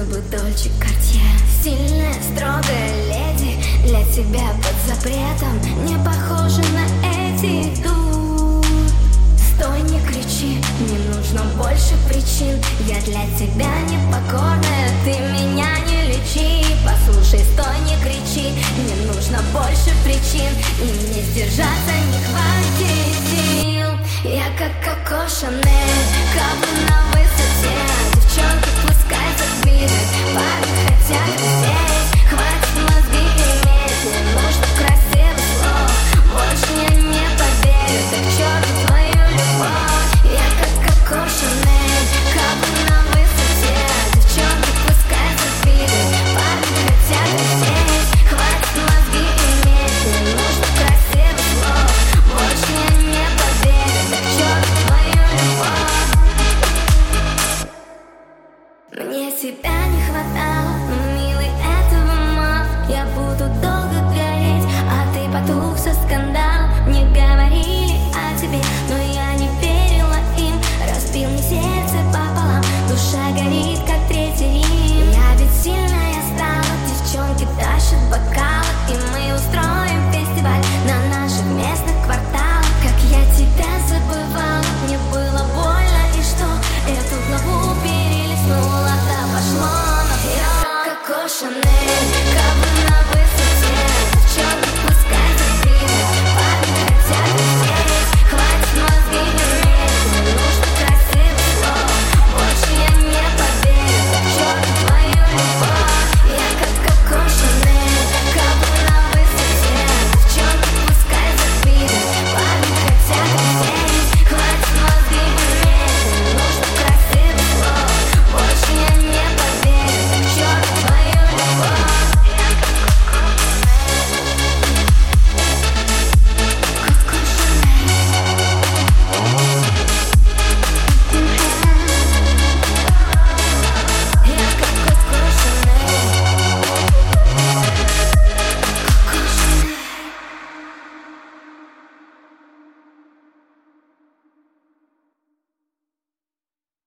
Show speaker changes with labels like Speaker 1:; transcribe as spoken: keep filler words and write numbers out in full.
Speaker 1: бы Дольче Картье. Стильная, строгая леди, для тебя под запретом, не похожа на эти. Тут стой, не кричи, не нужно больше причин. Я для тебя непокорная, ты меня не лечи. Послушай, стой, не кричи, не нужно больше причин. И мне сдержаться не хватит сил. Я как Коко Шанель.